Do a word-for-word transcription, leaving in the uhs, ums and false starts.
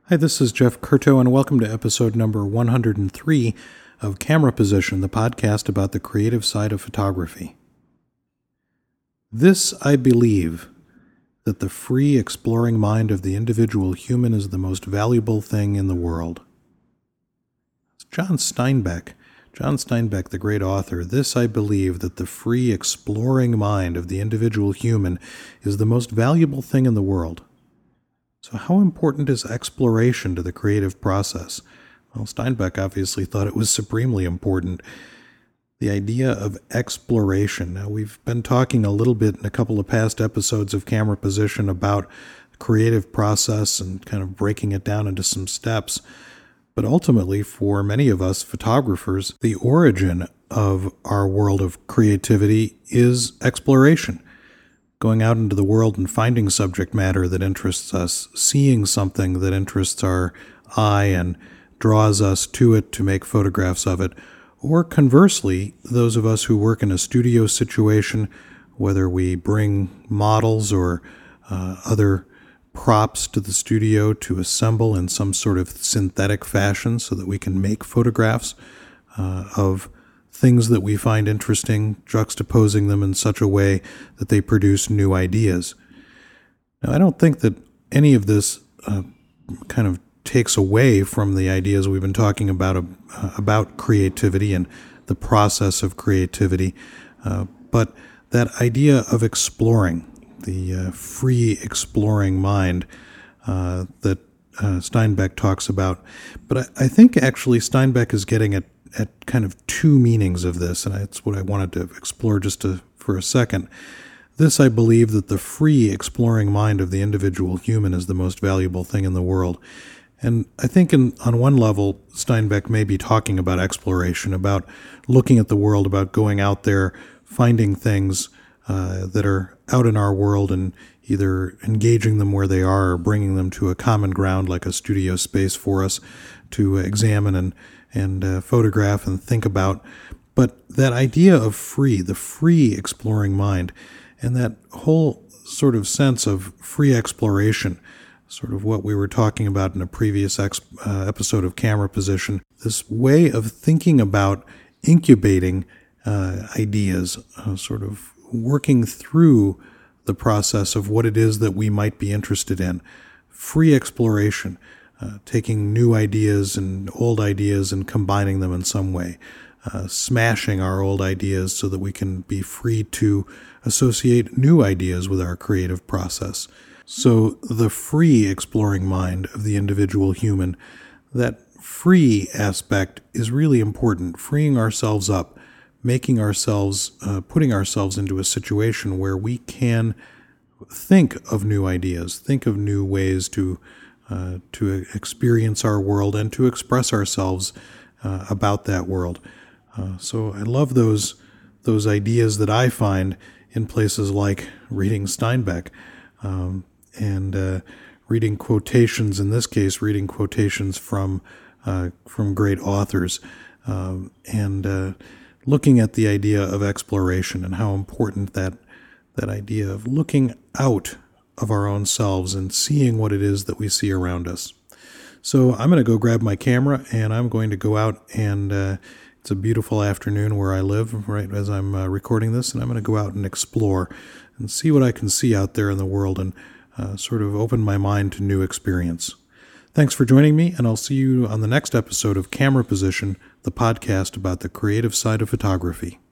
Hi, this is Jeff Curto, and welcome to episode number one hundred three of Camera Position, the podcast about the creative side of photography. This, I believe, that the free, exploring mind of the individual human is the most valuable thing in the world. It's John Steinbeck. John Steinbeck, the great author. This, I believe, that the free, exploring mind of the individual human is the most valuable thing in the world. So how important is exploration to the creative process? Well, Steinbeck obviously thought it was supremely important. The idea of exploration. Now, we've been talking a little bit in a couple of past episodes of Camera Position about the creative process and kind of breaking it down into some steps. But ultimately, for many of us photographers, the origin of our world of creativity is exploration. Going out into the world and finding subject matter that interests us, seeing something that interests our eye and draws us to it to make photographs of it, or conversely, those of us who work in a studio situation, whether we bring models or uh, other props to the studio to assemble in some sort of synthetic fashion so that we can make photographs uh, of things that we find interesting, juxtaposing them in such a way that they produce new ideas. Now, I don't think that any of this uh, kind of takes away from the ideas we've been talking about uh, about creativity and the process of creativity, uh, but that idea of exploring, the uh, free exploring mind uh, that uh, Steinbeck talks about. But I, I think actually Steinbeck is getting at at kind of two meanings of this, and that's what I wanted to explore just to, for a second. This, I believe, that the free exploring mind of the individual human is the most valuable thing in the world. And I think in, on one level, Steinbeck may be talking about exploration, about looking at the world, about going out there, finding things uh, that are out in our world and either engaging them where they are or bringing them to a common ground like a studio space for us to examine and and uh, photograph and think about. But that idea of free, the free exploring mind, and that whole sort of sense of free exploration, sort of what we were talking about in a previous ex- uh, episode of Camera Position, this way of thinking about incubating uh, ideas, uh, sort of working through the process of what it is that we might be interested in. Free exploration. Uh, taking new ideas and old ideas and combining them in some way, uh, smashing our old ideas so that we can be free to associate new ideas with our creative process. So the free exploring mind of the individual human, that free aspect is really important, freeing ourselves up, making ourselves, uh, putting ourselves into a situation where we can think of new ideas, think of new ways to Uh, to experience our world and to express ourselves uh, about that world. Uh, so I love those those ideas that I find in places like reading Steinbeck um, and uh, reading quotations. In this case, reading quotations from uh, from great authors um, and uh, looking at the idea of exploration and how important that that idea of looking out of our own selves and seeing what it is that we see around us. So I'm going to go grab my camera and I'm going to go out and uh, it's a beautiful afternoon where I live right as I'm uh, recording this, and I'm going to go out and explore and see what I can see out there in the world and uh, sort of open my mind to new experience. Thanks for joining me, and I'll see you on the next episode of Camera Position, the podcast about the creative side of photography.